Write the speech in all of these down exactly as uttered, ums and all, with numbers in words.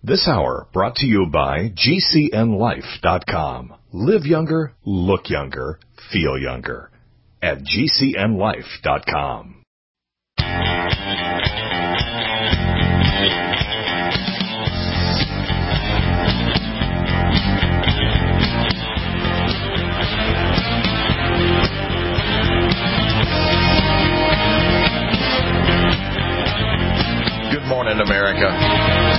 This hour brought to you by G C N life dot com. Live younger, look younger, feel younger at G C N life dot com. Good morning, America.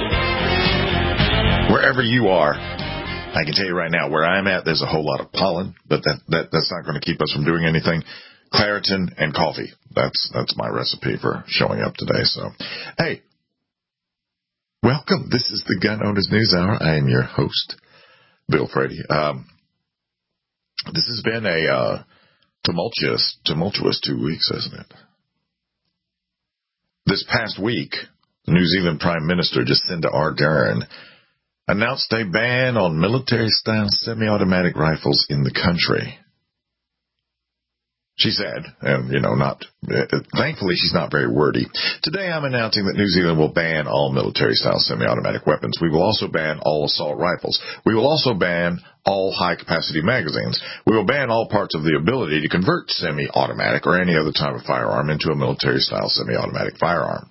Wherever you are, I can tell you right now, where I'm at, there's a whole lot of pollen, but that, that that's not going to keep us from doing anything. Claritin and coffee. That's that's my recipe for showing up today. So, hey, welcome. This is the Gun Owners News Hour. I am your host, Bill Frady. Um, this has been a uh, tumultuous, tumultuous two weeks, hasn't it? This past week, New Zealand Prime Minister Jacinda Ardern announced a ban on military-style semi-automatic rifles in the country. She said, and, you know, not, uh, thankfully she's not very wordy. Today I'm announcing that New Zealand will ban all military-style semi-automatic weapons. We will also ban all assault rifles. We will also ban all high-capacity magazines. We will ban all parts of the ability to convert semi-automatic or any other type of firearm into a military-style semi-automatic firearm.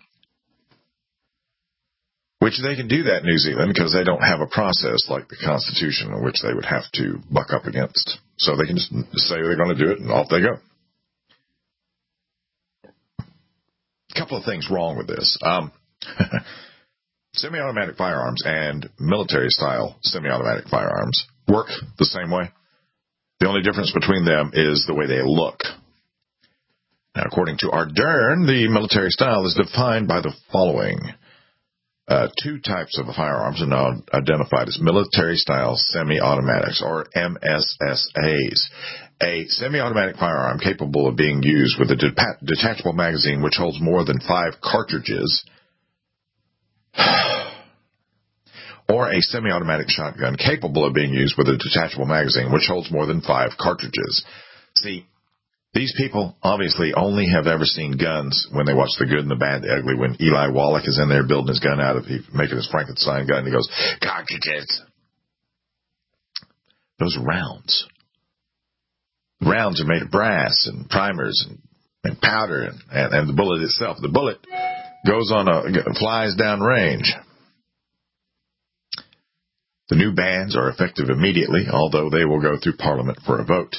Which they can do that in New Zealand because they don't have a process like the Constitution in which they would have to buck up against. So they can just say they're going to do it and off they go. A couple of things wrong with this. Um, semi-automatic firearms and military-style semi-automatic firearms work the same way. The only difference between them is the way they look. Now, according to Ardern, the military style is defined by the following. Uh, two types of firearms are now identified as military-style semi-automatics, or M S S As. A semi-automatic firearm capable of being used with a de- detachable magazine which holds more than five cartridges, or a semi-automatic shotgun capable of being used with a detachable magazine which holds more than five cartridges. See, these people obviously only have ever seen guns when they watch The Good and the Bad, the Ugly, when Eli Wallach is in there building his gun out of, he making his Frankenstein gun, and he goes, cartridges. Those are rounds. Rounds are made of brass and primers and, and powder and, and, and the bullet itself. The bullet goes on a, flies down range. The new bans are effective immediately, although they will go through Parliament for a vote.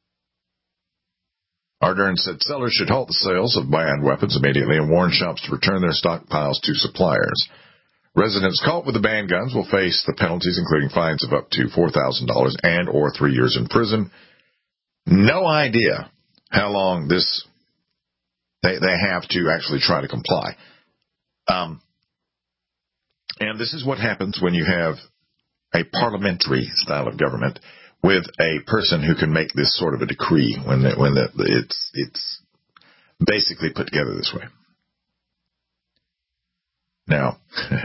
Ardern said sellers should halt the sales of banned weapons immediately and warn shops to return their stockpiles to suppliers. Residents caught with the banned guns will face the penalties, including fines of up to four thousand dollars and or three years in prison. No idea how long this they, they have to actually try to comply. Um, and this is what happens when you have a parliamentary style of government with a person who can make this sort of a decree when the, when the, it's it's basically put together this way. Now,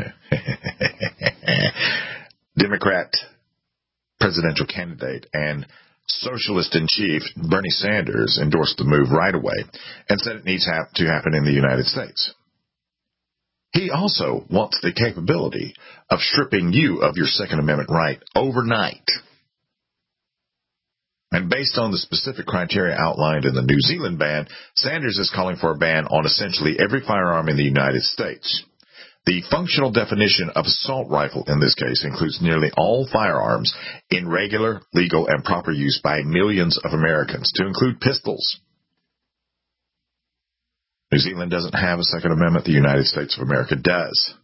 Democrat presidential candidate and socialist-in-chief Bernie Sanders endorsed the move right away and said it needs have to happen in the United States. He also wants the capability of stripping you of your Second Amendment right overnight. And based on the specific criteria outlined in the New Zealand ban, Sanders is calling for a ban on essentially every firearm in the United States. The functional definition of assault rifle in this case includes nearly all firearms in regular, legal, and proper use by millions of Americans, to include pistols. New Zealand doesn't have a Second Amendment. The United States of America does.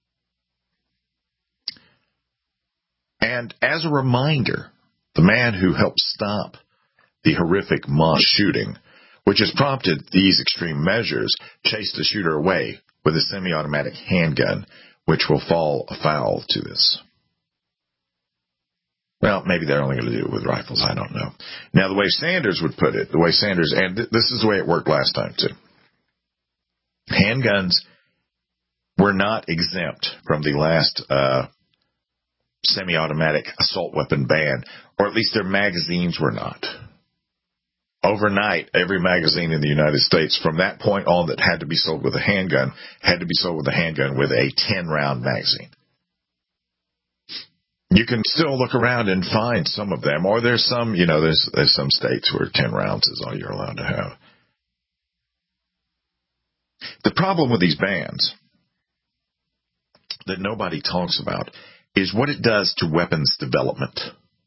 And as a reminder, the man who helped stop the horrific mosque shooting, which has prompted these extreme measures, chased the shooter away with a semi-automatic handgun, which will fall afoul to this. Well, maybe they're only going to do it with rifles. I don't know. Now, the way Sanders would put it, the way Sanders, and th- this is the way it worked last time, too. Handguns were not exempt from the last uh semi-automatic assault weapon ban, or at least their magazines were not. Overnight, every magazine in the United States from that point on that had to be sold with a handgun had to be sold with a handgun with a ten-round magazine. you can still look around and find some of them, or there's some, you know, there's there's some states where ten rounds is all you're allowed to have. The problem with these bans that nobody talks about is what it does to weapons development.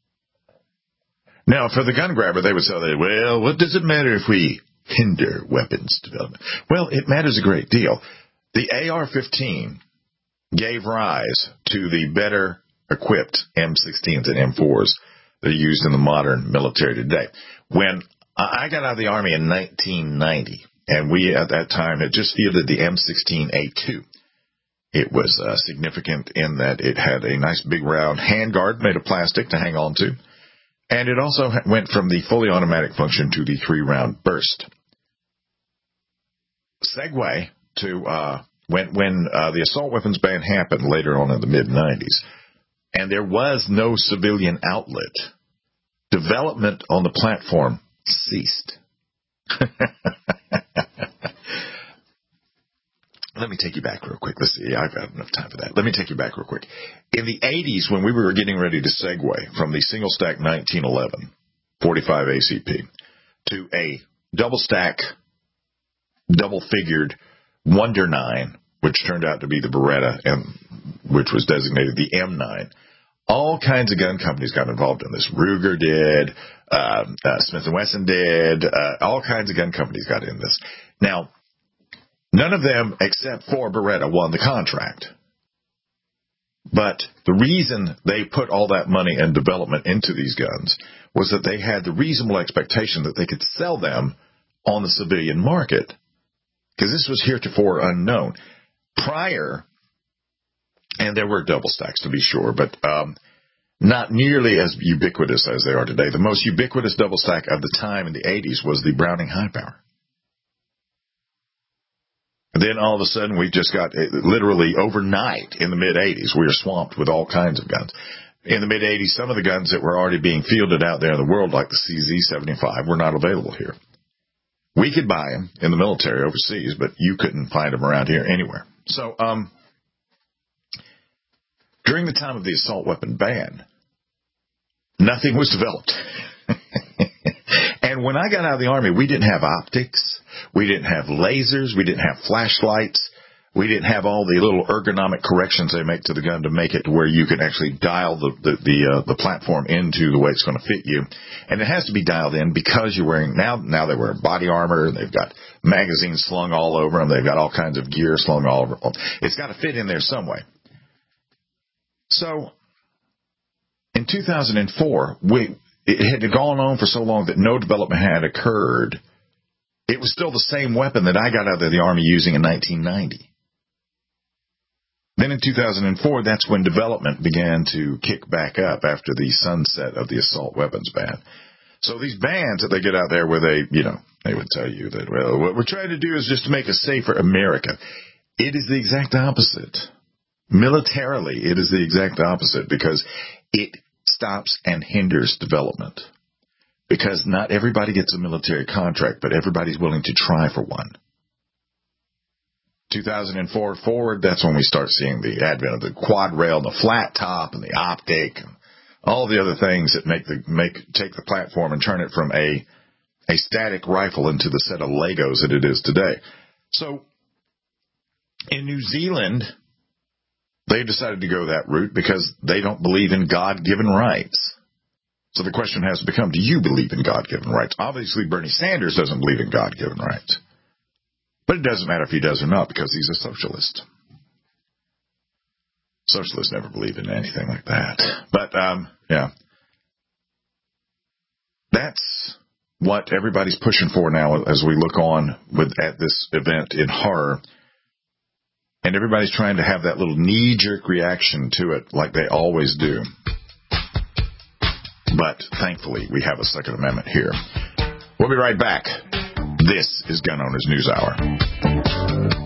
Now, for the gun grabber, they would say, well, what does it matter if we hinder weapons development? Well, it matters a great deal. The A R fifteen gave rise to the better equipped M sixteens and M fours that are used in the modern military today. When I got out of the Army in nineteen ninety, and we at that time had just fielded the M sixteen A two. It was uh, significant in that it had a nice big round handguard made of plastic to hang on to, and it also went from the fully automatic function to the three-round burst. Segue to uh, when, when uh, the assault weapons ban happened later on in the mid nineties, and there was no civilian outlet, development on the platform ceased. Let me take you back real quick. Let's see. I've got enough time for that. Let me take you back real quick. In the eighties, when we were getting ready to segue from the single stack nineteen eleven forty-five A C P to a double stack, double figured Wonder nine, which turned out to be the Beretta, and which was designated the M nine, all kinds of gun companies got involved in this. Ruger did, uh, uh, Smith and Wesson did, uh, all kinds of gun companies got in this. Now, none of them, except for Beretta, won the contract. But the reason they put all that money and development into these guns was that they had the reasonable expectation that they could sell them on the civilian market, because this was heretofore unknown. Prior, and there were double stacks to be sure, but um, not nearly as ubiquitous as they are today. The most ubiquitous double stack of the time in the eighties was the Browning High Power. And then all of a sudden, we just got, literally overnight in the mid-eighties, we were swamped with all kinds of guns. In the mid-eighties, some of the guns that were already being fielded out there in the world, like the C Z seventy-five, were not available here. We could buy them in the military overseas, but you couldn't find them around here anywhere. So, um, during the time of the assault weapon ban, nothing was developed. And when I got out of the Army, we didn't have optics. We didn't have lasers. We didn't have flashlights. We didn't have all the little ergonomic corrections they make to the gun to make it to where you can actually dial the the the, uh, the platform into the way it's going to fit you. And it has to be dialed in because you're wearing, now now they wear body armor, and they've got magazines slung all over them. They've got all kinds of gear slung all over them. It's got to fit in there some way. So in two thousand four, we, it had gone on for so long that no development had occurred. It was still the same weapon that I got out of the Army using in nineteen ninety. Then in two thousand four, that's when development began to kick back up after the sunset of the assault weapons ban. So these bans that they get out there where they, you know, they would tell you that, well, what we're trying to do is just to make a safer America. It is the exact opposite. Militarily, it is the exact opposite, because it stops and hinders development. Because not everybody gets a military contract, but everybody's willing to try for one. two thousand four forward, that's when we start seeing the advent of the quad rail, the flat top, and the optic, and all the other things that make the make take the platform and turn it from a a static rifle into the set of Legos that it is today. So in New Zealand, they decided to go that route because they don't believe in God-given rights. So the question has to become, do you believe in God-given rights? Obviously, Bernie Sanders doesn't believe in God-given rights. But it doesn't matter if he does or not, because he's a socialist. Socialists never believe in anything like that. But, um, yeah. That's what everybody's pushing for now as we look on with at this event in horror. And everybody's trying to have that little knee-jerk reaction to it like they always do. But thankfully, we have a Second Amendment here. We'll be right back. This is Gun Owners News Hour.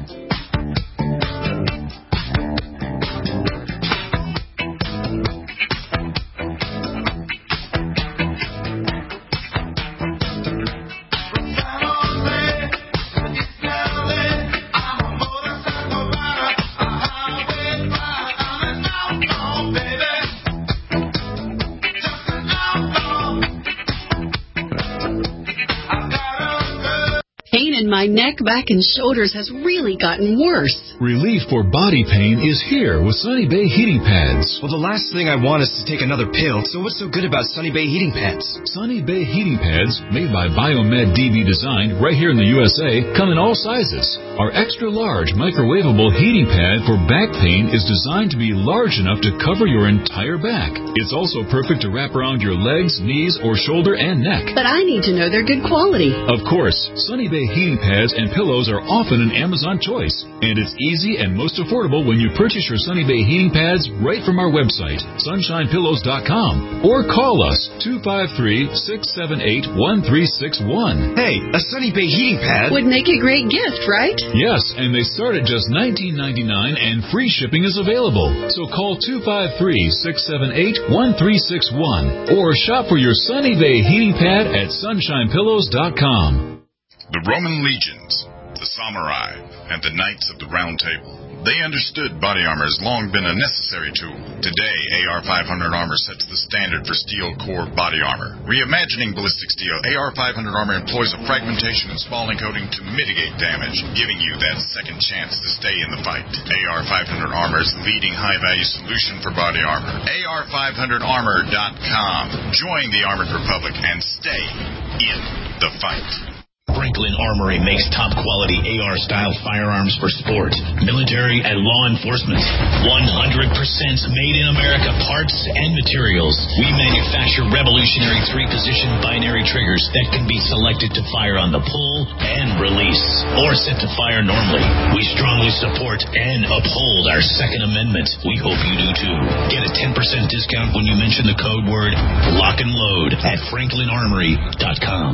my neck, back, and shoulders has really gotten worse. Relief for body pain is here with Sunny Bay heating pads. Well, the last thing I want is to take another pill, so what's so good about Sunny Bay heating pads? Sunny Bay heating pads, made by Biomed D B Design right here in the U S A, come in all sizes. Our extra large microwavable heating pad for back pain is designed to be large enough to cover your entire back. It's also perfect to wrap around your legs, knees, or shoulder and neck. But I need to know they're good quality. Of course, Sunny Bay heating pads and pillows are often an Amazon choice, and it's easy and most affordable when you purchase your Sunny Bay heating pads right from our website, sunshine pillows dot com, or call us two five three, six seven eight, one three six one. Hey, a Sunny Bay heating pad would make a great gift, right? Yes, and they start at just nineteen ninety-nine, and free shipping is available. So call two five three, six seven eight, one three six one or shop for your Sunny Bay heating pad at sunshine pillows dot com. The Roman legions, the samurai, and the knights of the Round Table, they understood body armor has long been a necessary tool. Today, A R five hundred armor sets the standard for steel core body armor. Reimagining ballistic steel, A R five hundred armor employs a fragmentation and spalling coating to mitigate damage, giving you that second chance to stay in the fight. A R five hundred armor is the leading high-value solution for body armor. A R five hundred armor dot com. Join the Armored Republic and stay in the fight. Franklin Armory makes top-quality A R-style firearms for sport, military, and law enforcement. one hundred percent made in America parts and materials. We manufacture revolutionary three-position binary triggers that can be selected to fire on the pull and release, or set to fire normally. We strongly support and uphold our Second Amendment. We hope you do too. Get a ten percent discount when you mention the code word LOCK and LOAD at franklin armory dot com.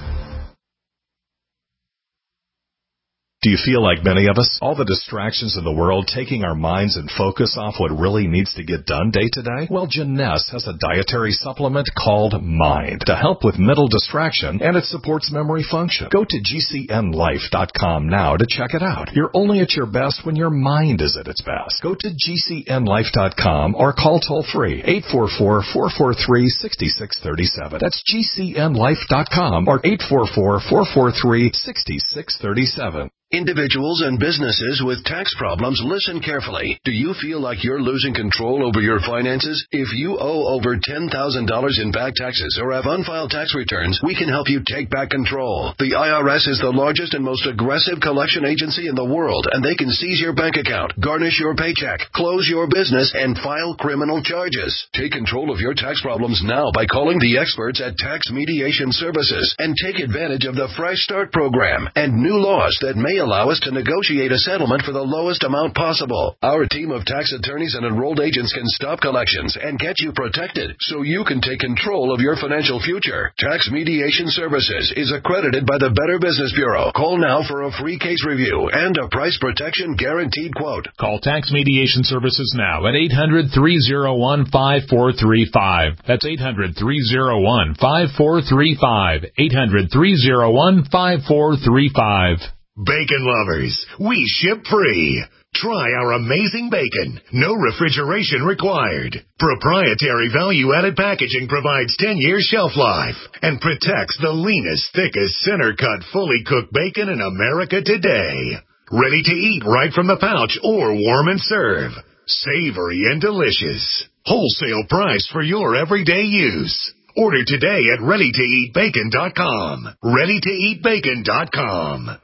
Do you feel like many of us? All the distractions in the world taking our minds and focus off what really needs to get done day to day? Well, Jeunesse has a dietary supplement called Mind to help with mental distraction, and it supports memory function. Go to G C N life dot com now to check it out. You're only at your best when your mind is at its best. Go to G C N life dot com or call toll-free eight four four, four four three, six six three seven. That's G C N life dot com or eight four four, four four three, six six three seven. Individuals and businesses with tax problems, listen carefully. Do you feel like you're losing control over your finances? If you owe over ten thousand dollars in back taxes or have unfiled tax returns, we can help you take back control. The I R S is the largest and most aggressive collection agency in the world, and they can seize your bank account, garnish your paycheck, close your business, and file criminal charges. Take control of your tax problems now by calling the experts at Tax Mediation Services and take advantage of the Fresh Start program and new laws that may allow us to negotiate a settlement for the lowest amount possible. Our team of tax attorneys and enrolled agents can stop collections and get you protected so you can take control of your financial future. Tax Mediation Services is accredited by the Better Business Bureau. Call now for a free case review and a price protection guaranteed quote. Call Tax Mediation Services now at eight hundred, three oh one, five four three five. That's eight hundred, three oh one, five four three five. eight hundred, three oh one, five four three five. Bacon lovers, we ship free. Try our amazing bacon. No refrigeration required. Proprietary value-added packaging provides ten years shelf life and protects the leanest, thickest, center-cut, fully cooked bacon in America today. Ready to eat right from the pouch or warm and serve. Savory and delicious. Wholesale price for your everyday use. Order today at ready to eat bacon dot com. ready to eat bacon dot com.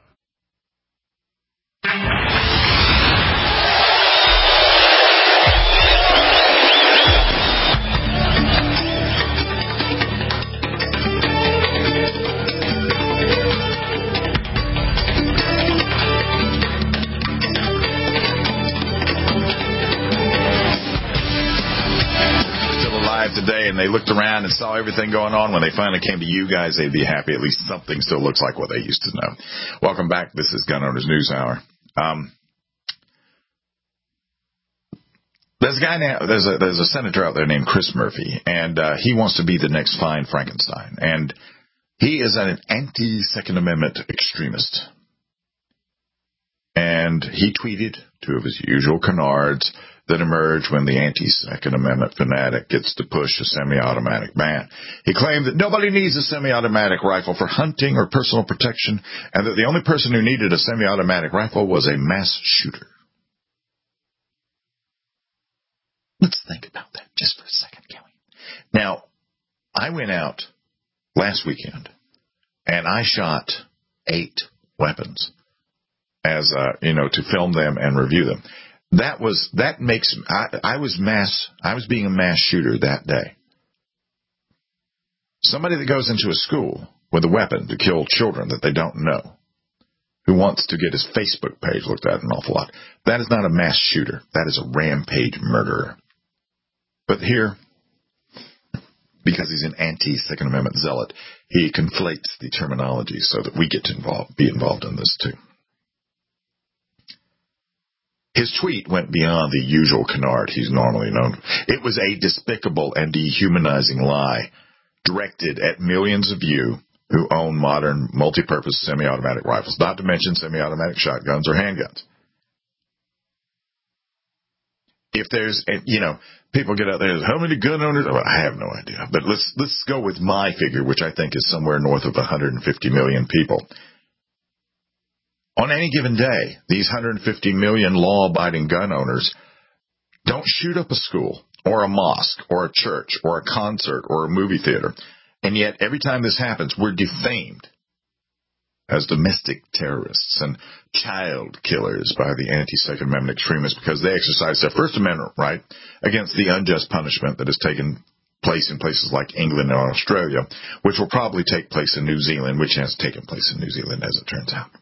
Today, and they looked around and saw everything going on. When they finally came to you guys, they'd be happy. At least something still looks like what they used to know. Welcome back. This is Gun Owners News Hour. Um, there's a guy now. There's a there's a senator out there named Chris Murphy, and uh, he wants to be the next fine Frankenstein. And he is an anti-Second Amendment extremist. And he tweeted two of his usual canards that emerge when the anti-Second Amendment fanatic gets to push a semi-automatic ban. He claimed that nobody needs a semi-automatic rifle for hunting or personal protection, and that the only person who needed a semi-automatic rifle was a mass shooter. Let's think about that just for a second, can we? Now, I went out last weekend, and I shot eight weapons as, uh, you know, to film them and review them. That was, that makes, I, I was mass, I was being a mass shooter that day. Somebody that goes into a school with a weapon to kill children that they don't know, who wants to get his Facebook page looked at an awful lot, that is not a mass shooter. That is a rampage murderer. But here, because he's an anti-Second Amendment zealot, he conflates the terminology so that we get to involve, be involved in this too. His tweet went beyond the usual canard he's normally known. It was a despicable and dehumanizing lie directed at millions of you who own modern multi-purpose semi-automatic rifles, not to mention semi-automatic shotguns or handguns. If there's, you know, people get out there, how many gun owners? Well, I have no idea. But let's let's go with my figure, which I think is somewhere north of one hundred fifty million people. On any given day, these one hundred fifty million law-abiding gun owners don't shoot up a school or a mosque or a church or a concert or a movie theater. And yet, every time this happens, we're defamed as domestic terrorists and child killers by the anti-Second Amendment extremists because they exercise their First Amendment right against the unjust punishment that has taken place in places like England and Australia, which will probably take place in New Zealand, which has taken place in New Zealand, as it turns out.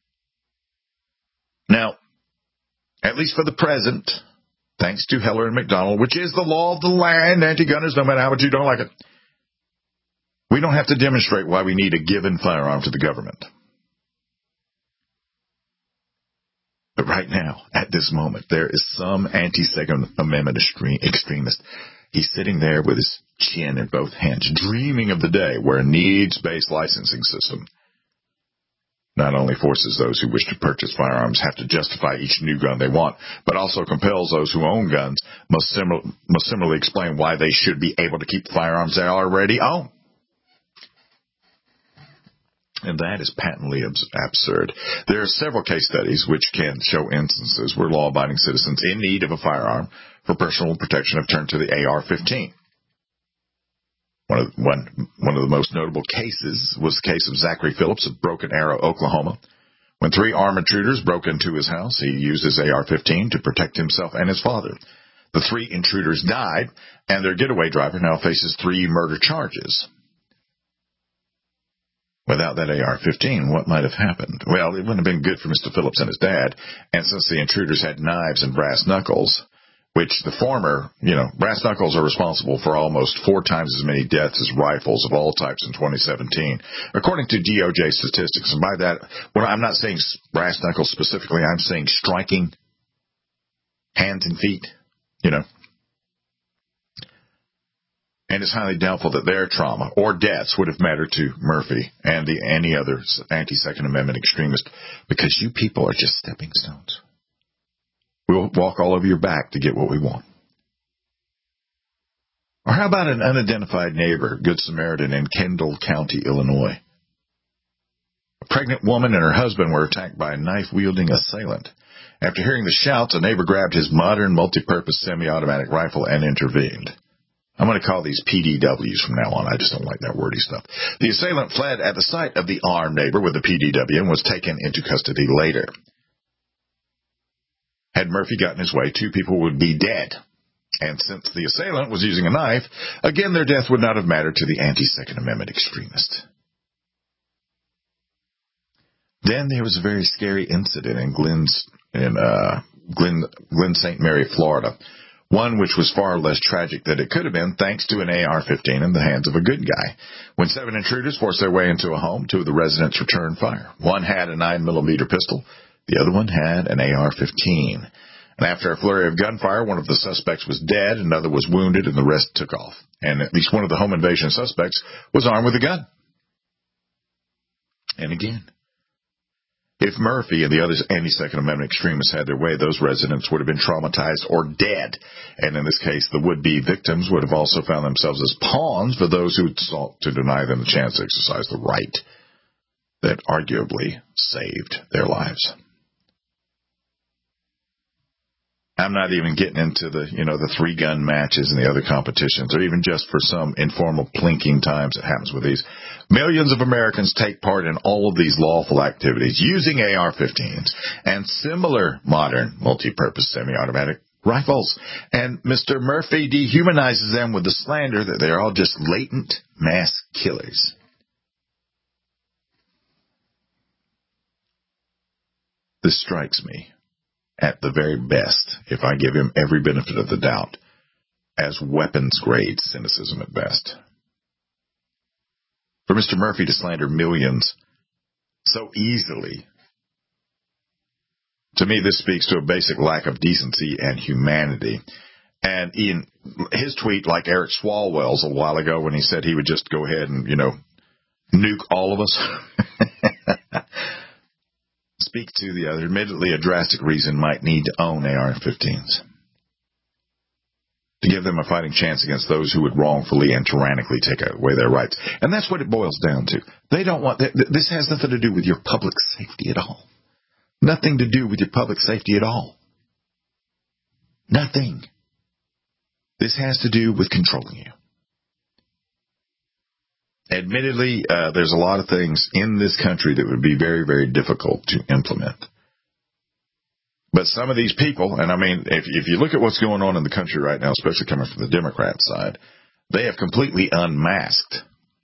Now, at least for the present, thanks to Heller and McDonald, which is the law of the land, anti-gunners, no matter how much you don't like it, we don't have to demonstrate why we need a given firearm to the government. But right now, at this moment, there is some anti-Second Amendment extremist. He's sitting there with his chin in both hands, dreaming of the day where a needs-based licensing system not only forces those who wish to purchase firearms have to justify each new gun they want, but also compels those who own guns must, sim- must similarly explain why they should be able to keep the firearms they already own. And that is patently absurd. There are several case studies which can show instances where law-abiding citizens in need of a firearm for personal protection have turned to the A R fifteen. One of, one, one of the most notable cases was the case of Zachary Phillips of Broken Arrow, Oklahoma. When three armed intruders broke into his house, he used his A R fifteen to protect himself and his father. The three intruders died, and their getaway driver now faces three murder charges. Without that A R fifteen, what might have happened? Well, it wouldn't have been good for Mister Phillips and his dad, and since the intruders had knives and brass knuckles, which the former, you know, brass knuckles are responsible for almost four times as many deaths as rifles of all types in twenty seventeen, according to D O J statistics. And by that, well, I'm not saying brass knuckles specifically, I'm saying striking hands and feet, you know. And it's highly doubtful that their trauma or deaths would have mattered to Murphy and the any other anti-Second Amendment extremist, because you people are just stepping stones. We'll walk all over your back to get what we want. Or how about an unidentified neighbor, Good Samaritan, in Kendall County, Illinois? A pregnant woman and her husband were attacked by a knife-wielding assailant. After hearing the shouts, a neighbor grabbed his modern multi-purpose semi-automatic rifle and intervened. I'm going to call these P D Ws from now on. I just don't like that wordy stuff. The assailant fled at the sight of the armed neighbor with the P D W and was taken into custody later. Had Murphy gotten his way, two people would be dead. And since the assailant was using a knife, again, their death would not have mattered to the anti-Second Amendment extremist. Then there was a very scary incident in Glenn's, in uh, Glen, Glen Saint Mary, Florida. One which was far less tragic than it could have been, thanks to an A R fifteen in the hands of a good guy. When seven intruders forced their way into a home, two of the residents returned fire. One had a nine millimeter pistol. The other one had an A R fifteen. And after a flurry of gunfire, one of the suspects was dead, another was wounded, and the rest took off. And at least one of the home invasion suspects was armed with a gun. And again, If Murphy and the other anti-Second Amendment extremists had their way, those residents would have been traumatized or dead. And in this case, the would-be victims would have also found themselves as pawns for those who sought to deny them the chance to exercise the right that arguably saved their lives. I'm not even getting into the, you know, the three-gun matches and the other competitions, or even just for some informal plinking times that happens with these. Millions of Americans take part in all of these lawful activities using A R fifteens and similar modern multi-purpose semi-automatic rifles. And Mister Murphy dehumanizes them with the slander that they're all just latent mass killers. This strikes me, at the very best, if I give him every benefit of the doubt, as weapons-grade cynicism at best. For Mister Murphy to slander millions so easily, to me this speaks to a basic lack of decency and humanity. And in his tweet, like Eric Swalwell's a while ago when he said he would just go ahead and, you know, nuke all of us, speak to the other. Admittedly, a drastic reason might need to own A R fifteens. To give them a fighting chance against those who would wrongfully and tyrannically take away their rights. And that's what it boils down to. They don't want, this has nothing to do with your public safety at all. Nothing to do with your public safety at all. Nothing. This has to do with controlling you. Admittedly, uh, there's a lot of things in this country that would be very, very difficult to implement. But some of these people, and I mean, if, if you look at what's going on in the country right now, especially coming from the Democrat side, they have completely unmasked.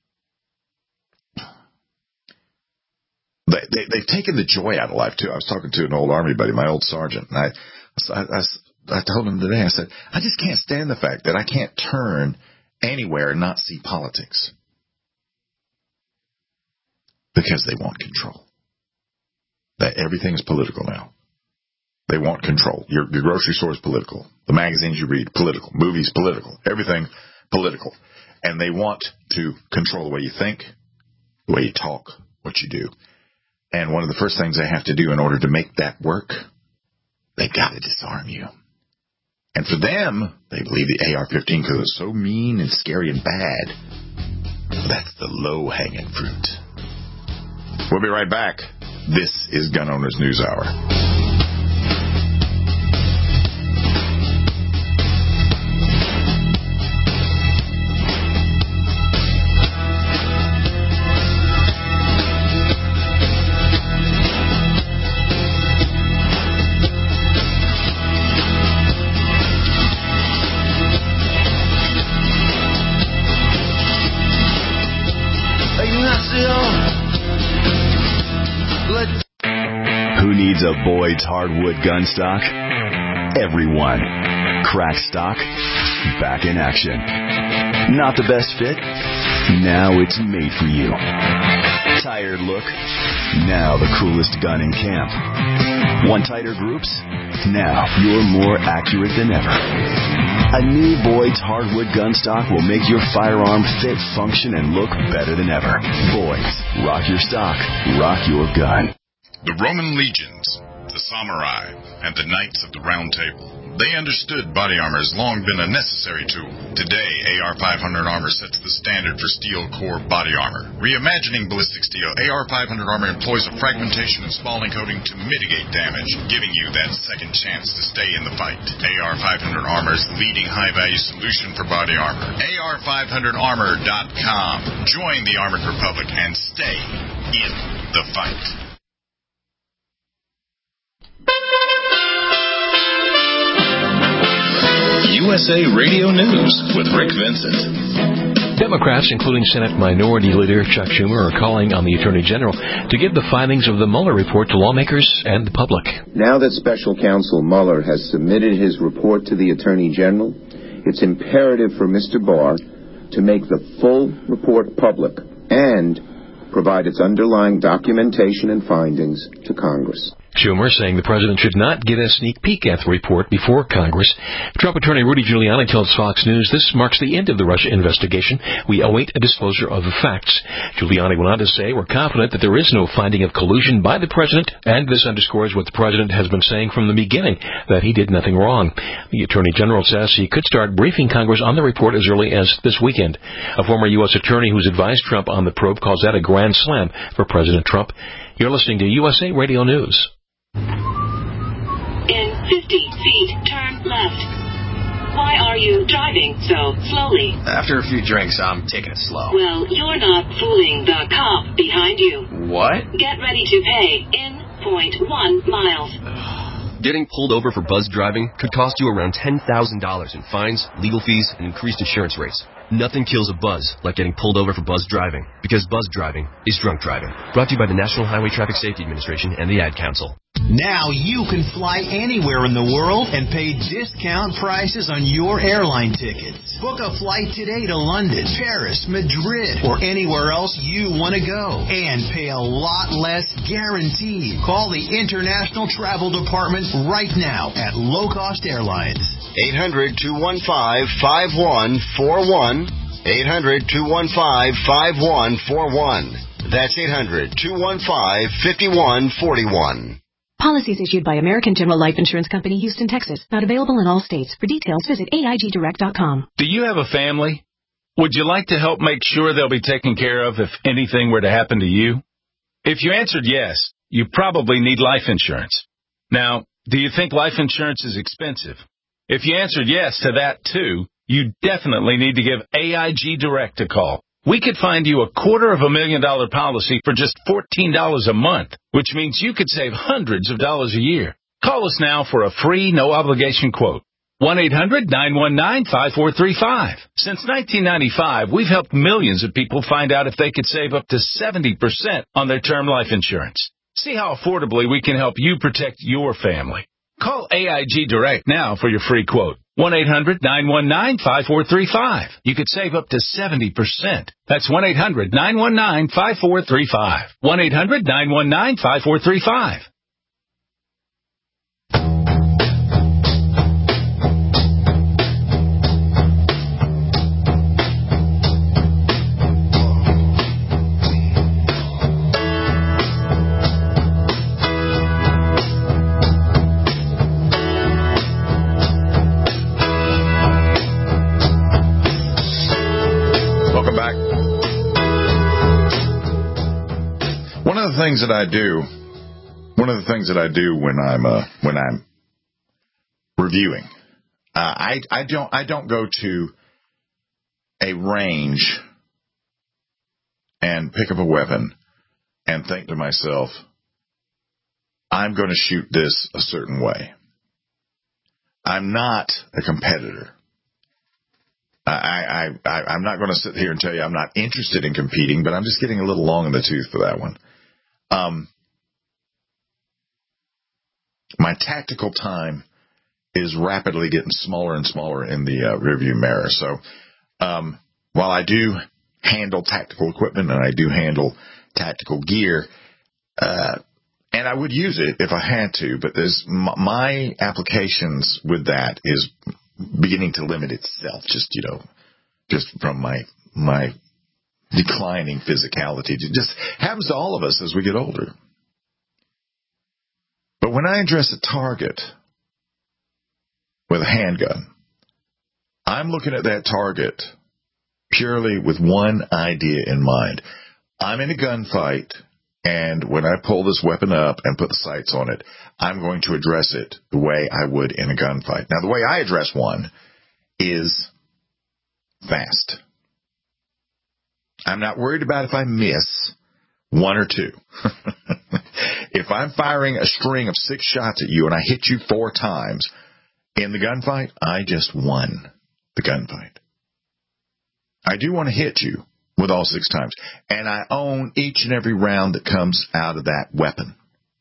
They, they, they've taken the joy out of life, too. I was talking to an old Army buddy, my old sergeant, and I, I, I, I told him today, I said, I just can't stand the fact that I can't turn anywhere and not see politics. Because they want control. That everything is political now. They want control. Your, your grocery store is political. The magazines you read, political. Movies, political. Everything, political. And they want to control the way you think, the way you talk, what you do. And one of the first things they have to do in order to make that work, they got to disarm you. And for them, they believe the A R fifteen because it's so mean and scary and bad. That's the low-hanging fruit. We'll be right back. This is Gun Owners News Hour. Who needs a Boyd's hardwood gun stock? Everyone. Crack stock, back in action. Not the best fit? Now it's made for you. Tired look? Now the coolest gun in camp. Want tighter groups? Now you're more accurate than ever. A new Boyd's hardwood gun stock will make your firearm fit, function, and look better than ever. Boyd's. Rock your stock. Rock your gun. The Roman legions, the samurai, and the knights of the Round Table, they understood body armor has long been a necessary tool. Today, A R five hundred armor sets the standard for steel core body armor. Reimagining ballistic steel, A R five hundred armor employs a fragmentation and spalling coating to mitigate damage, giving you that second chance to stay in the fight. A R five hundred armor is the leading high-value solution for body armor. A R five hundred armor dot com. Join the Armored Republic and stay in the fight. U S A Radio News with Rick Vincent. Democrats, including Senate Minority Leader Chuck Schumer, are calling on the Attorney General to give the findings of the Mueller report to lawmakers and the public. Now that Special Counsel Mueller has submitted his report to the Attorney General, it's imperative for Mister Barr to make the full report public and provide its underlying documentation and findings to Congress. Schumer saying the president should not get a sneak peek at the report before Congress. Trump attorney Rudy Giuliani tells Fox News this marks the end of the Russia investigation. We await a disclosure of the facts. Giuliani went on to say we're confident that there is no finding of collusion by the president, and this underscores what the president has been saying from the beginning, that he did nothing wrong. The attorney general says he could start briefing Congress on the report as early as this weekend. A former U S attorney who's advised Trump on the probe calls that a grand slam for President Trump. You're listening to U S A Radio News. In fifty feet, turn left. Why are you driving so slowly? After a few drinks, I'm taking it slow. Well, you're not fooling the cop behind you. What? Get ready to pay in point one miles. Getting pulled over for buzz driving could cost you around ten thousand dollars in fines, legal fees, and increased insurance rates. Nothing kills a buzz like getting pulled over for buzz driving, because buzz driving is drunk driving. Brought to you by the National Highway Traffic Safety Administration and the Ad Council. Now you can fly anywhere in the world and pay discount prices on your airline tickets. Book a flight today to London, Paris, Madrid, or anywhere else you want to go, and pay a lot less guaranteed. Call the International Travel Department right now at Low Cost Airlines. eight hundred, two one five, five one four one. eight hundred, two one five, five one four one. That's eight hundred, two one five, five one four one. Policies issued by American General Life Insurance Company, Houston, Texas. Not available in all states. For details, visit A I G direct dot com. Do you have a family? Would you like to help make sure they'll be taken care of if anything were to happen to you? If you answered yes, you probably need life insurance. Now, do you think life insurance is expensive? If you answered yes to that, too, you definitely need to give A I G Direct a call. We could find you a quarter of a million dollar policy for just fourteen dollars a month, which means you could save hundreds of dollars a year. Call us now for a free, no-obligation quote. one eight hundred, nine one nine, five four three five. Since nineteen ninety-five, we've helped millions of people find out if they could save up to seventy percent on their term life insurance. See how affordably we can help you protect your family. Call A I G Direct now for your free quote. one eight hundred, nine one nine, five four three five. You could save up to seventy percent. That's one eight hundred, nine one nine, five four three five. one eight hundred, nine one nine, five four three five. One of the things that I do, one of the things that I do when I'm uh, when I'm reviewing, uh, I I don't I don't go to a range and pick up a weapon and think to myself, I'm going to shoot this a certain way. I'm not a competitor. I, I, I, I'm not going to sit here and tell you I'm not interested in competing, but I'm just getting a little long in the tooth for that one. Um, my tactical time is rapidly getting smaller and smaller in the uh, rearview mirror. So um, while I do handle tactical equipment and I do handle tactical gear, uh, and I would use it if I had to, but there's, my applications with that is beginning to limit itself, just, you know, just from my my declining physicality. It just happens to all of us as we get older. But when I address a target with a handgun, I'm looking at that target purely with one idea in mind. I'm in a gunfight, and when I pull this weapon up and put the sights on it, I'm going to address it the way I would in a gunfight. Now, the way I address one is fast. I'm not worried about if I miss one or two. If I'm firing a string of six shots at you and I hit you four times in the gunfight, I just won the gunfight. I do want to hit you with all six times, and I own each and every round that comes out of that weapon.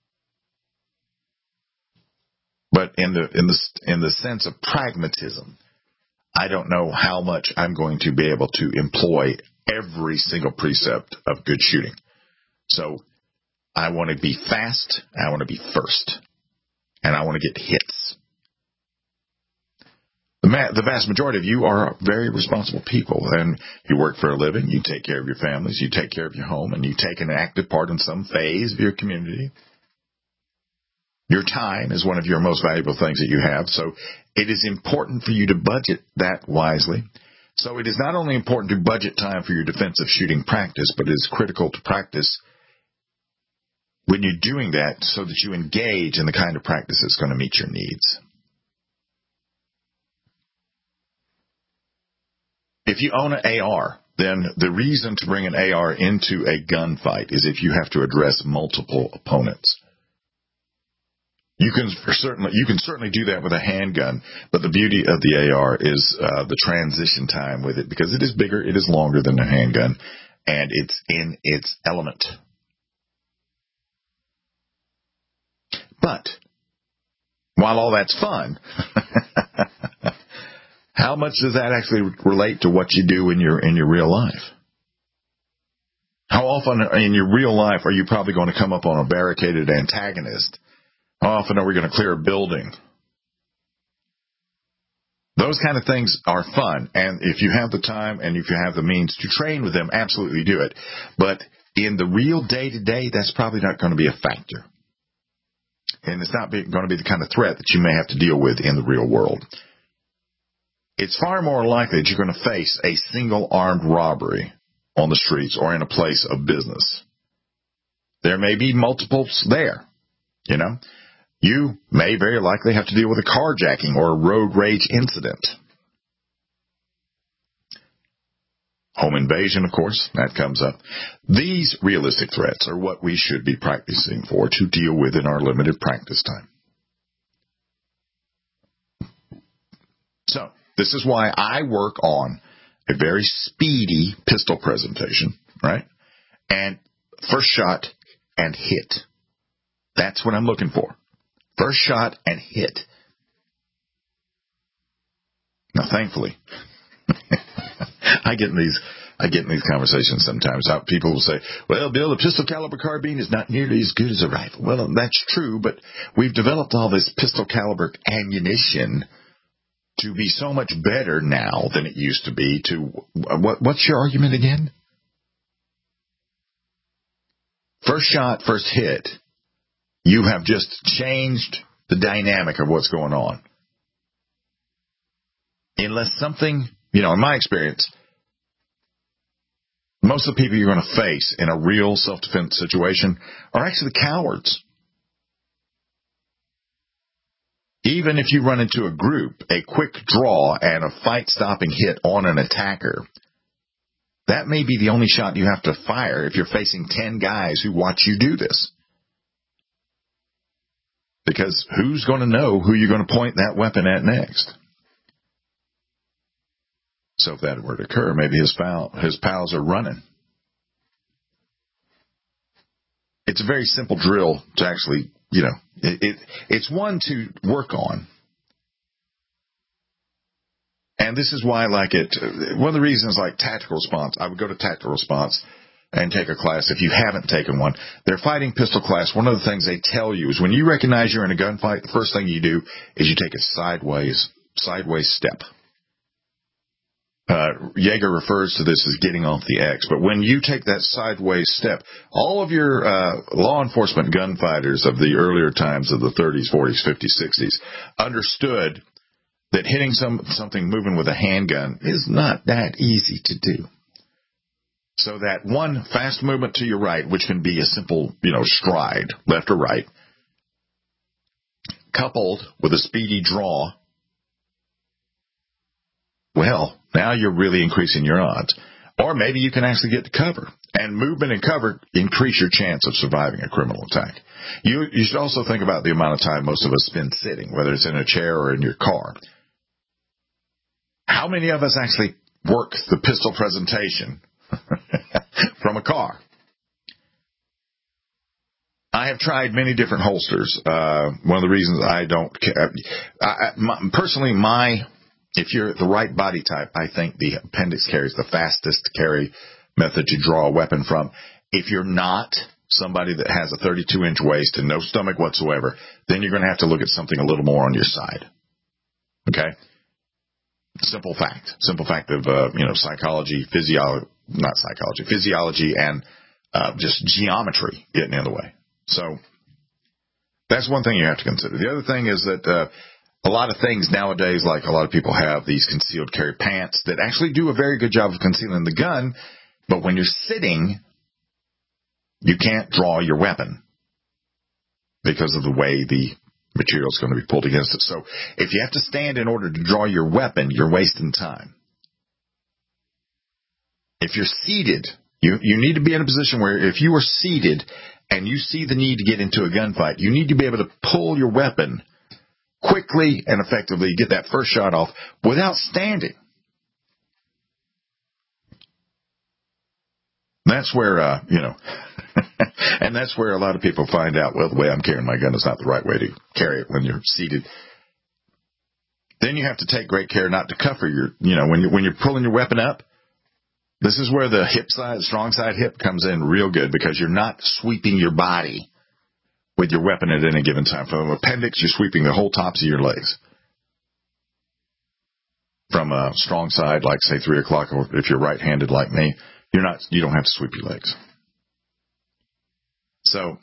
But in the in the in the sense of pragmatism, I don't know how much I'm going to be able to employ every single precept of good shooting. So I want to be fast. I want to be first. And I want to get hits. The, ma- the vast majority of you are very responsible people, and you work for a living. You take care of your families. You take care of your home, and you take an active part in some phase of your community. Your time is one of your most valuable things that you have, so it is important for you to budget that wisely. So it is not only important to budget time for your defensive shooting practice, but it is critical to practice when you're doing that so that you engage in the kind of practice that's going to meet your needs. If you own an A R, then the reason to bring an A R into a gunfight is if you have to address multiple opponents. You can certainly you can certainly do that with a handgun, but the beauty of the A R is uh, the transition time with it, because it is bigger, it is longer than a handgun, and it's in its element. But while all that's fun, how much does that actually relate to what you do in your in your real life? How often in your real life are you probably going to come up on a barricaded antagonist? How often are we going to clear a building? Those kind of things are fun, and if you have the time and if you have the means to train with them, absolutely do it. But in the real day-to-day, that's probably not going to be a factor. And it's not be, going to be the kind of threat that you may have to deal with in the real world. It's far more likely that you're going to face a single armed robbery on the streets or in a place of business. There may be multiples there, you know. You may very likely have to deal with a carjacking or a road rage incident. Home invasion, of course, that comes up. These realistic threats are what we should be practicing for to deal with in our limited practice time. So, this is why I work on a very speedy pistol presentation, right? And first shot and hit. That's what I'm looking for. First shot and hit. Now, thankfully, I get in these I get in these conversations sometimes. People will say, well, Bill, a pistol caliber carbine is not nearly as good as a rifle. Well, that's true, but we've developed all this pistol caliber ammunition to be so much better now than it used to be. To what, what's your argument again? First shot, first hit. You have just changed the dynamic of what's going on. Unless something, you know, in my experience, most of the people you're going to face in a real self-defense situation are actually cowards. Even if you run into a group, a quick draw and a fight-stopping hit on an attacker, that may be the only shot you have to fire if you're facing ten guys who watch you do this. Because who's going to know who you're going to point that weapon at next? So if that were to occur, maybe his, pal, his pals are running. It's a very simple drill to actually, you know, it, it, it's one to work on. And this is why I like it. One of the reasons like tactical response, I would go to tactical response and take a class if you haven't taken one. Their fighting pistol class, one of the things they tell you is when you recognize you're in a gunfight, the first thing you do is you take a sideways, sideways step. Uh, Yeager refers to this as getting off the X, but when you take that sideways step, all of your uh, law enforcement gunfighters of the earlier times of the thirties, forties, fifties, sixties understood that hitting some something moving with a handgun is not that easy to do. So that one fast movement to your right, which can be a simple, you know, stride, left or right, coupled with a speedy draw, well, now you're really increasing your odds. Or maybe you can actually get to cover. And movement and cover increase your chance of surviving a criminal attack. You, you should also think about the amount of time most of us spend sitting, whether it's in a chair or in your car. How many of us actually work the pistol presentation from a car? I have tried many different holsters. Uh, one of the reasons I don't, I, I, my, personally, my, if you're the right body type, I think the appendix carry is the fastest carry method to draw a weapon from. If you're not, somebody that has a thirty-two inch waist and no stomach whatsoever, then you're going to have to look at something a little more on your side. Okay? Simple fact. Simple fact of, uh, you know, psychology, physiology, not psychology, physiology and uh, just geometry getting in the way. So that's one thing you have to consider. The other thing is that uh, a lot of things nowadays, like a lot of people have these concealed carry pants that actually do a very good job of concealing the gun, but when you're sitting, you can't draw your weapon because of the way the material is going to be pulled against it. So if you have to stand in order to draw your weapon, you're wasting time. If you're seated, you, you need to be in a position where if you are seated and you see the need to get into a gunfight, you need to be able to pull your weapon quickly and effectively, get that first shot off without standing. That's where, uh, you know, and that's where a lot of people find out, well, the way I'm carrying my gun is not the right way to carry it when you're seated. Then you have to take great care not to cover your, you know, when you're, when you're pulling your weapon up, this is where the hip side, strong side hip comes in real good because you're not sweeping your body with your weapon at any given time. From appendix, you're sweeping the whole tops of your legs. From a strong side, like say three o'clock, or if you're right-handed like me, you're not, you don't have to sweep your legs. So,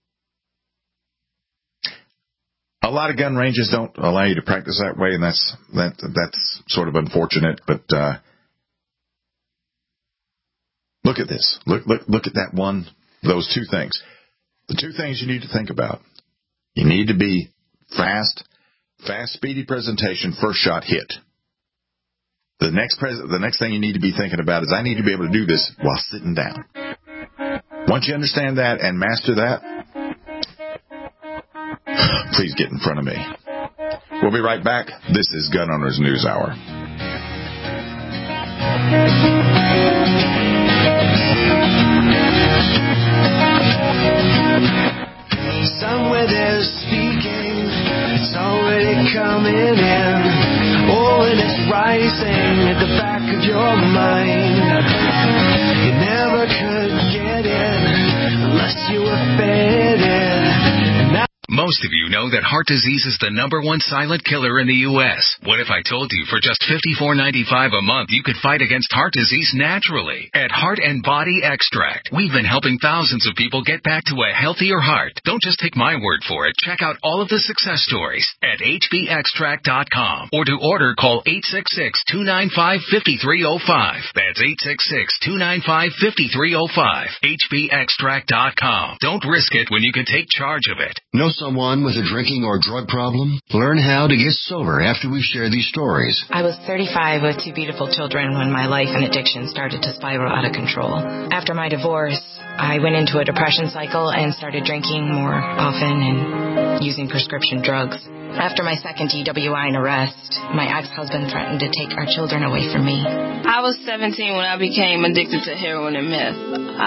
a lot of gun ranges don't allow you to practice that way, and that's that that's sort of unfortunate. But uh, look at this. Look look look at that one. Those two things. The two things you need to think about. You need to be fast, fast, speedy presentation, first shot hit. The next pres- the next thing you need to be thinking about is I need to be able to do this while sitting down. Once you understand that and master that, please get in front of me. We'll be right back. This is Gun Owners News Hour. Somewhere there's speaking, it's already coming in. Oh, and it's rising at the back of your mind. You never could get it unless you were fed in. Now most of you know that heart disease is the number one silent killer in the U S What if I told you for just fifty-four ninety-five a month you could fight against heart disease naturally? At Heart and Body Extract, we've been helping thousands of people get back to a healthier heart. Don't just take my word for it. Check out all of the success stories at H B extract dot com, or to order, call eight six six, two nine five, five three zero five. That's eight six six, two nine five, five three zero five. H B extract dot com. Don't risk it when you can take charge of it. Know someone with a drinking or drug problem? Learn how to get sober after we share these stories. I was thirty-five with two beautiful children when my life and addiction started to spiral out of control. After my divorce, I went into a depression cycle and started drinking more often and using prescription drugs. After my second D W I and arrest, my ex-husband threatened to take our children away from me. I was seventeen when I became addicted to heroin and meth.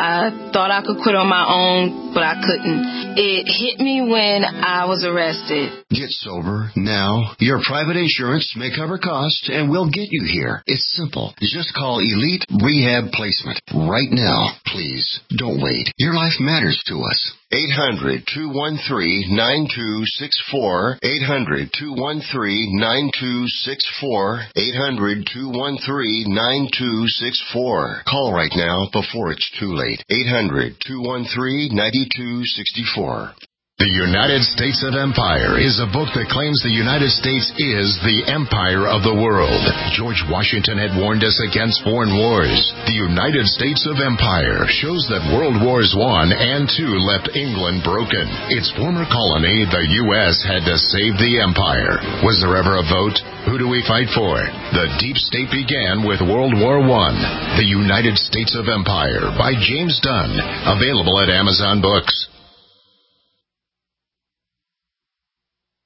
I thought I could quit on my own, but I couldn't. It hit me when I was arrested. Get sober now. Your private insurance may cover costs and we'll get you here. It's simple. Just call Elite Rehab Placement right now. Please, don't wait. Your life matters to us. eight hundred, two one three, nine two six four. eight hundred, two one three, nine two six four. eight hundred, two one three, nine two six four. Call right now before it's too late. eight hundred, two one three, nine two six four. The United States of Empire is a book that claims the United States is the empire of the world. George Washington had warned us against foreign wars. The United States of Empire shows that World Wars One and Two left England broken. Its former colony, the U S, had to save the empire. Was there ever a vote? Who do we fight for? The deep state began with World War One. The United States of Empire by James Dunn. Available at Amazon Books.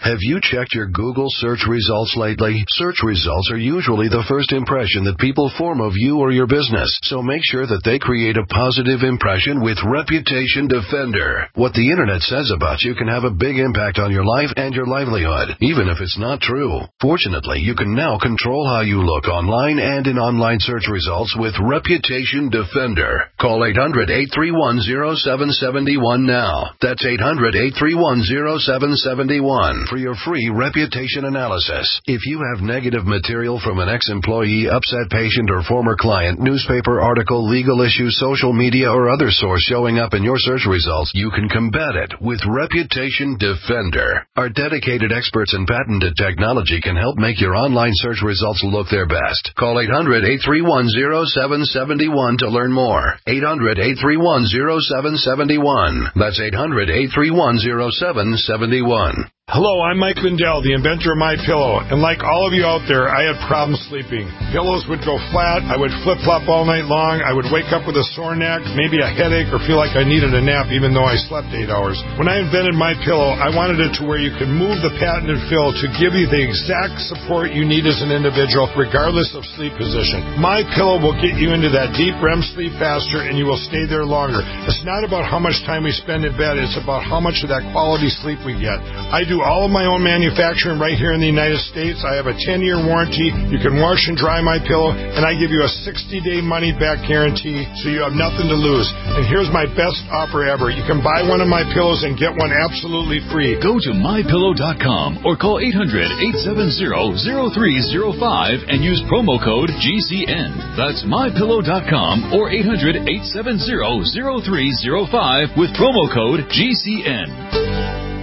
Have you checked your Google search results lately? Search results are usually the first impression that people form of you or your business, so make sure that they create a positive impression with Reputation Defender. What the internet says about you can have a big impact on your life and your livelihood, even if it's not true. Fortunately, you can now control how you look online and in online search results with Reputation Defender. Call eight hundred, eight three one, zero seven seven one now. That's eight hundred, eight three one, zero seven seven one for your free reputation analysis. If you have negative material from an ex-employee, upset patient, or former client, newspaper article, legal issue, social media, or other source showing up in your search results, you can combat it with Reputation Defender. Our dedicated experts in patented technology can help make your online search results look their best. Call eight hundred, eight three one, zero seven seven one to learn more. eight hundred, eight three one, zero seven seven one. That's eight hundred, eight three one, zero seven seven one. Hello, I'm Mike Lindell, the inventor of MyPillow, and like all of you out there, I had problems sleeping. Pillows would go flat, I would flip-flop all night long, I would wake up with a sore neck, maybe a headache, or feel like I needed a nap even though I slept eight hours. When I invented MyPillow, I wanted it to where you could move the patented fill to give you the exact support you need as an individual, regardless of sleep position. MyPillow will get you into that deep R E M sleep faster, and you will stay there longer. It's not about how much time we spend in bed, it's about how much of that quality sleep we get. I do all of my own manufacturing right here in the United States. I have a ten-year warranty. You can wash and dry my pillow, and I give you a sixty-day money-back guarantee, so you have nothing to lose. And here's my best offer ever. You can buy one of my pillows and get one absolutely free. Go to my pillow dot com or call eight hundred, eight seven zero, zero three zero five and use promo code G C N. That's my pillow dot com or eight hundred, eight seven zero, zero three zero five with promo code G C N.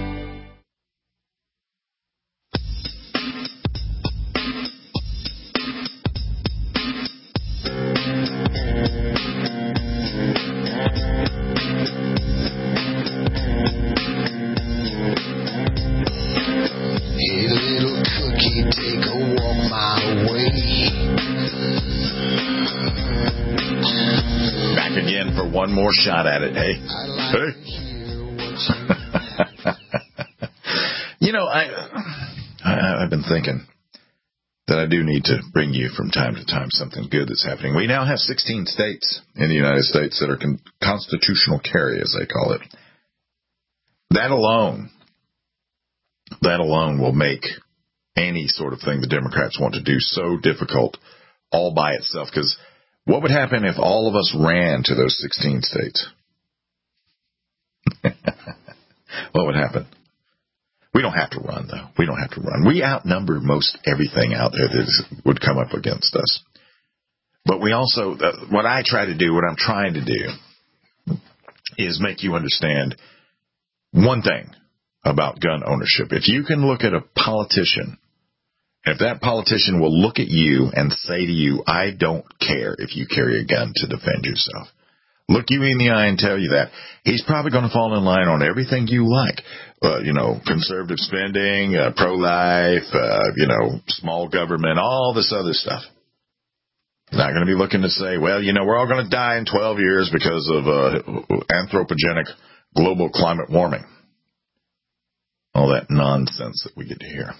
One more shot at it, hey? Hey. You know, I, I, I've been thinking that I do need to bring you from time to time something good that's happening. We now have sixteen states in the United States that are con- constitutional carry, as they call it. That alone, that alone will make any sort of thing the Democrats want to do so difficult all by itself, because what would happen if all of us ran to those sixteen states? What would happen? We don't have to run, though. We don't have to run. We outnumber most everything out there that is, would come up against us. But we also, uh, what I try to do, what I'm trying to do, is make you understand one thing about gun ownership. If you can look at a politician, if that politician will look at you and say to you, I don't care if you carry a gun to defend yourself, look you in the eye and tell you that, he's probably going to fall in line on everything you like. Uh, you know, conservative spending, uh, pro-life, uh, you know, small government, all this other stuff. He's not going to be looking to say, well, you know, we're all going to die in twelve years because of uh, anthropogenic global climate warming. All that nonsense that we get to hear.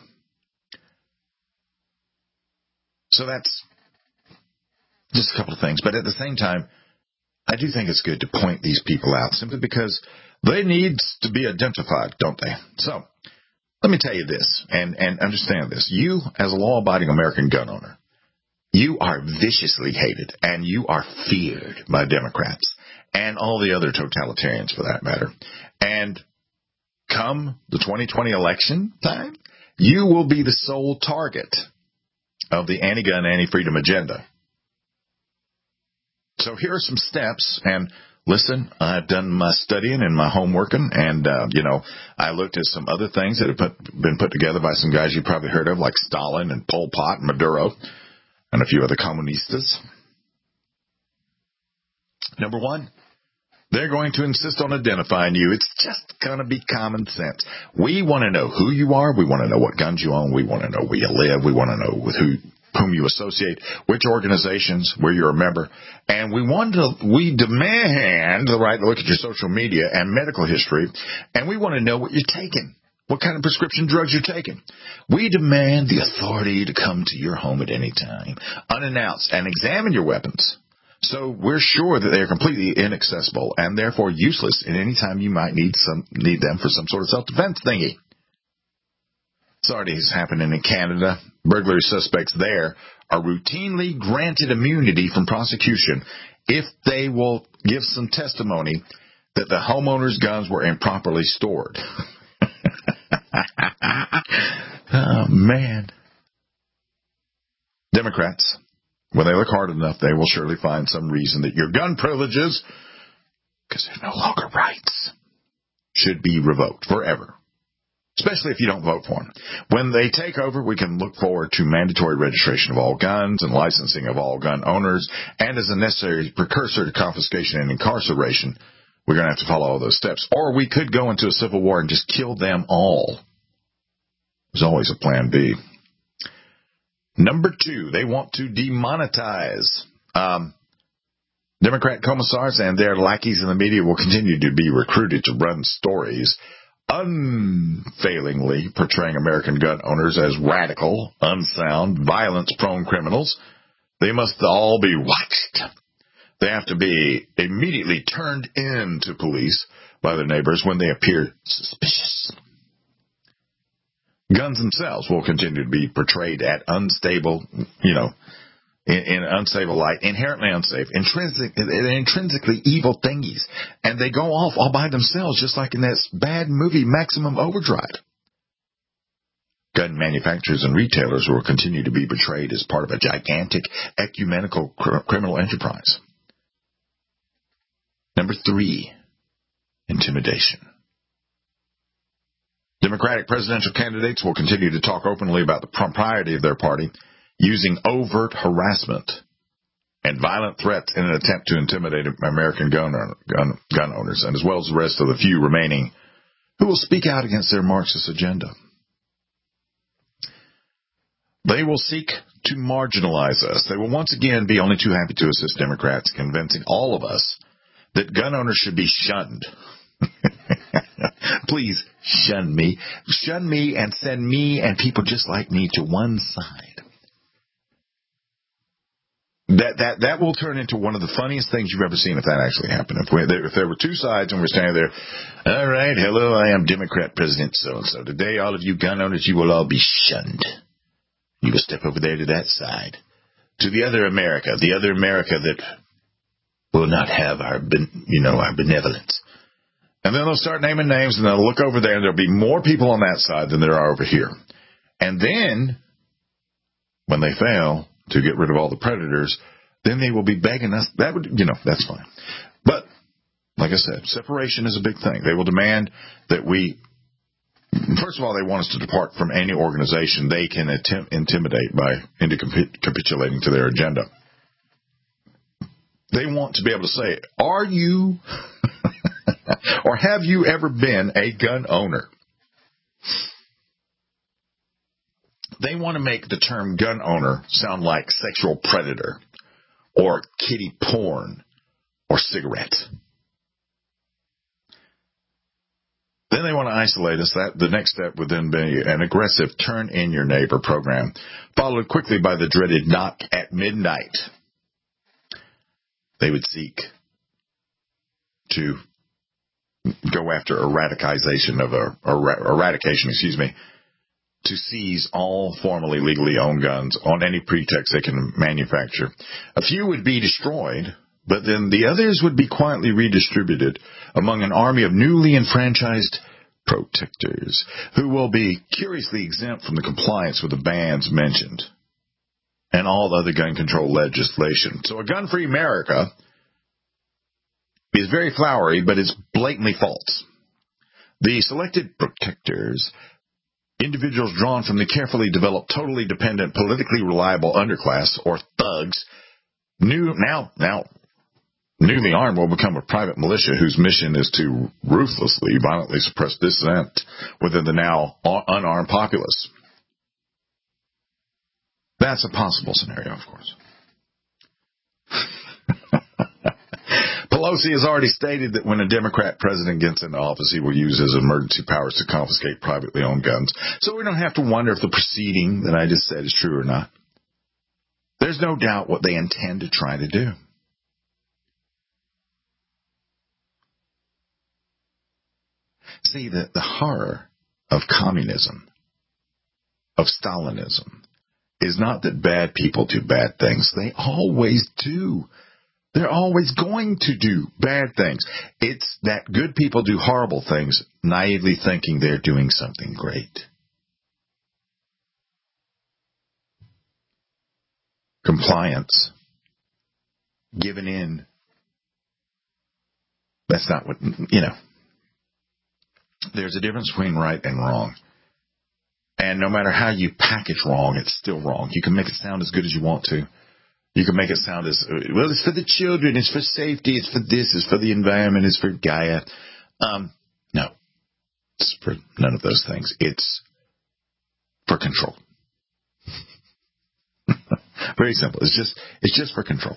So that's just a couple of things. But at the same time, I do think it's good to point these people out simply because they need to be identified, don't they? So let me tell you this and, and understand this. You, as a law-abiding American gun owner, you are viciously hated and you are feared by Democrats and all the other totalitarians, for that matter. And come the twenty twenty election time, you will be the sole target of the anti-gun, anti-freedom agenda. So here are some steps, and listen, I've done my studying and my homeworking, and, uh, you know, I looked at some other things that have put, been put together by some guys you've probably heard of, like Stalin and Pol Pot and Maduro, and a few other comunistas. Number one, they're going to insist on identifying you. It's just going to be common sense. We want to know who you are. We want to know what guns you own. We want to know where you live. We want to know with who, whom you associate, which organizations, where you're a member. And we want to, we demand the right to look at your social media and medical history. And we want to know what you're taking. what kind of prescription drugs you're taking. We demand the authority to come to your home at any time, unannounced, and examine your weapons. So we're sure that they are completely inaccessible and therefore useless at any time you might need some need them for some sort of self-defense thingy. It's already happening in Canada. Burglary suspects there are routinely granted immunity from prosecution if they will give some testimony that the homeowner's guns were improperly stored. Oh, man. Democrats, when they look hard enough, they will surely find some reason that your gun privileges, because they're no longer rights, should be revoked forever. Especially if you don't vote for them. When they take over, we can look forward to mandatory registration of all guns and licensing of all gun owners, and as a necessary precursor to confiscation and incarceration, we're going to have to follow all those steps. Or we could go into a civil war and just kill them all. There's always a plan B. Number two, they want to demonetize. Um, Democrat commissars and their lackeys in the media will continue to be recruited to run stories unfailingly portraying American gun owners as radical, unsound, violence-prone criminals. They must all be watched. They have to be immediately turned in to police by their neighbors when they appear suspicious. Guns themselves will continue to be portrayed at unstable, you know, in, in an unstable light, inherently unsafe, intrinsic, intrinsically evil thingies. And they go off all by themselves, just like in that bad movie Maximum Overdrive. Gun manufacturers and retailers will continue to be portrayed as part of a gigantic ecumenical cr- criminal enterprise. Number three, intimidation. Democratic presidential candidates will continue to talk openly about the propriety of their party, using overt harassment and violent threats in an attempt to intimidate American gun, gun, gun owners, and as well as the rest of the few remaining who will speak out against their Marxist agenda. They will seek to marginalize us. They will once again be only too happy to assist Democrats, convincing all of us that gun owners should be shunned. Please shun me. Shun me and send me and people just like me to one side. That that that will turn into one of the funniest things you've ever seen if that actually happened. If, we, if there were two sides and we're standing there, all right, hello, I am Democrat President so-and-so. Today, all of you gun owners, you will all be shunned. You will step over there to that side. To the other America, the other America that will not have our, you know, our benevolence. And then they'll start naming names, and they'll look over there, and there'll be more people on that side than there are over here. And then, when they fail to get rid of all the predators, then they will be begging us. That would, you know, that's fine. But, like I said, separation is a big thing. They will demand that we, first of all, they want us to depart from any organization they can attempt, intimidate by into capitulating to their agenda. They want to be able to say, are you or have you ever been a gun owner? They want to make the term gun owner sound like sexual predator or kiddie porn or cigarettes. Then they want to isolate us. That the next step would then be an aggressive turn in your neighbor program, followed quickly by the dreaded knock at midnight. They would seek to go after eradicization of a, eradication, excuse me, to seize all formerly legally owned guns on any pretext they can manufacture. A few would be destroyed, but then the others would be quietly redistributed among an army of newly enfranchised protectors who will be curiously exempt from the compliance with the bans mentioned and all the other gun control legislation. So a gun-free America is very flowery, but it's blatantly false. The selected protectors, individuals drawn from the carefully developed, totally dependent, politically reliable underclass, or thugs, new now now newly armed, will become a private militia whose mission is to ruthlessly, violently suppress dissent within the now unarmed populace. That's a possible scenario, of course. Pelosi has already stated that when a Democrat president gets into office, he will use his emergency powers to confiscate privately owned guns. So we don't have to wonder if the proceeding that I just said is true or not. There's no doubt what they intend to try to do. See, the, the horror of communism, of Stalinism, is not that bad people do bad things. They always do. They're always going to do bad things. It's that good people do horrible things, naively thinking they're doing something great. Compliance. Giving in. That's not what, you know. There's a difference between right and wrong. And no matter how you package wrong, it's still wrong. You can make it sound as good as you want to. You can make it sound as, well, it's for the children, it's for safety, it's for this, it's for the environment, it's for Gaia. Um, no. It's for none of those things. It's for control. Very simple. It's just, it's just for control.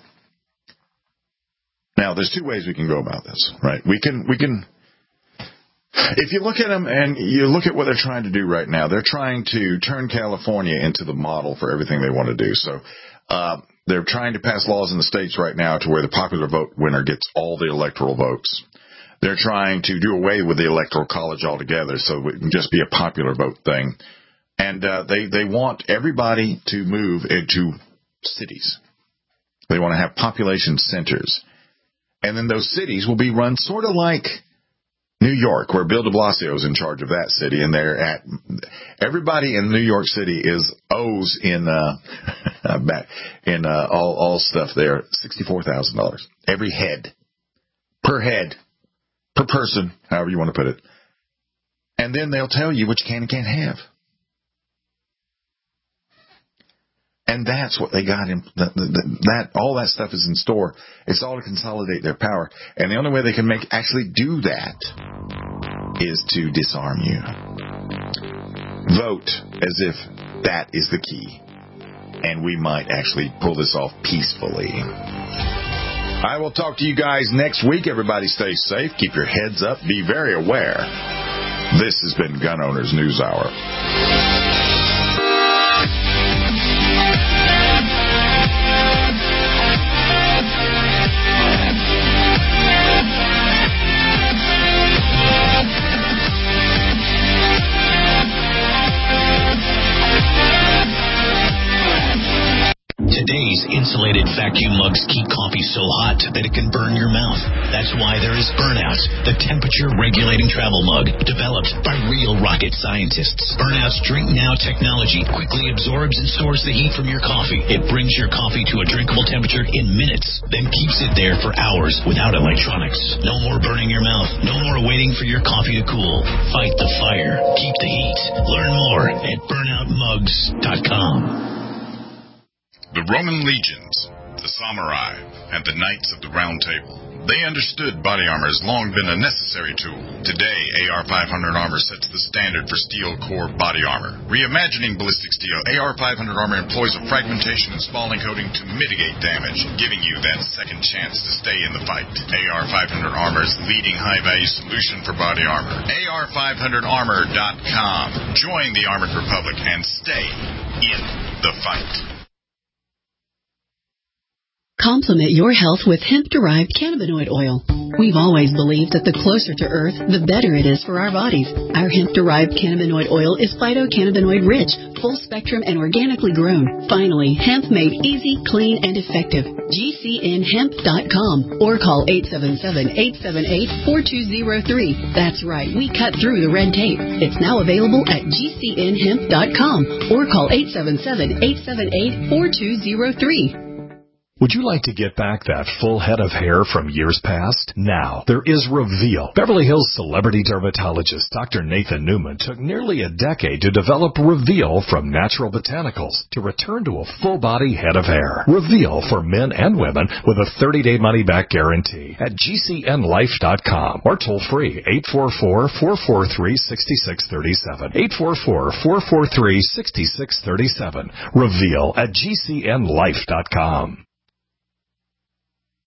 Now, there's two ways we can go about this, right? We can, we can, if you look at them and you look at what they're trying to do right now, they're trying to turn California into the model for everything they want to do. So uh, they're trying to pass laws in the states right now to where the popular vote winner gets all the electoral votes. They're trying to do away with the electoral college altogether so it can just be a popular vote thing. And uh, they, they want everybody to move into cities. They want to have population centers. And then those cities will be run sort of like New York, where Bill de Blasio is in charge of that city, and they're at everybody in New York City is owes in uh back in uh all all stuff there sixty-four thousand dollars every head per head per person, however you want to put it, and then they'll tell you what you can and can't have. And that's what they got in that, that, that all that stuff is in store. It's all to consolidate their power. And the only way they can make actually do that is to disarm you. Vote as if that is the key. And we might actually pull this off peacefully. I will talk to you guys next week. Everybody stay safe. Keep your heads up. Be very aware. This has been Gun Owners News Hour. Today's insulated vacuum mugs keep coffee so hot that it can burn your mouth. That's why there is Burnout, the temperature-regulating travel mug developed by real rocket scientists. Burnout's Drink Now technology quickly absorbs and stores the heat from your coffee. It brings your coffee to a drinkable temperature in minutes, then keeps it there for hours without electronics. No more burning your mouth. No more waiting for your coffee to cool. Fight the fire. Keep the heat. Learn more at burnout mugs dot com. The Roman legions, the samurai, and the knights of the Round Table. They understood body armor has long been a necessary tool. Today, A R five hundred armor sets the standard for steel core body armor. Reimagining ballistic steel, A R five hundred armor employs a fragmentation and spalling coating to mitigate damage, giving you that second chance to stay in the fight. A R five hundred Armor's leading high-value solution for body armor. A R five hundred armor dot com. Join the Armored Republic and stay in the fight. Complement your health with hemp-derived cannabinoid oil. We've always believed that the closer to Earth, the better it is for our bodies. Our hemp-derived cannabinoid oil is phytocannabinoid-rich, full-spectrum, and organically grown. Finally, hemp made easy, clean, and effective. G C N hemp dot com or call eight seven seven, eight seven eight, four two zero three. That's right, we cut through the red tape. It's now available at G C N hemp dot com or call eight seven seven, eight seven eight, four two zero three. Would you like to get back that full head of hair from years past? Now, there is Reveal. Beverly Hills celebrity dermatologist Doctor Nathan Newman took nearly a decade to develop Reveal from natural botanicals to return to a full-body head of hair. Reveal for men and women with a thirty-day money-back guarantee at G C N life dot com or toll-free eight four four, four four three, six six three seven. eight four four, four four three, six six three seven. Reveal at G C N life dot com.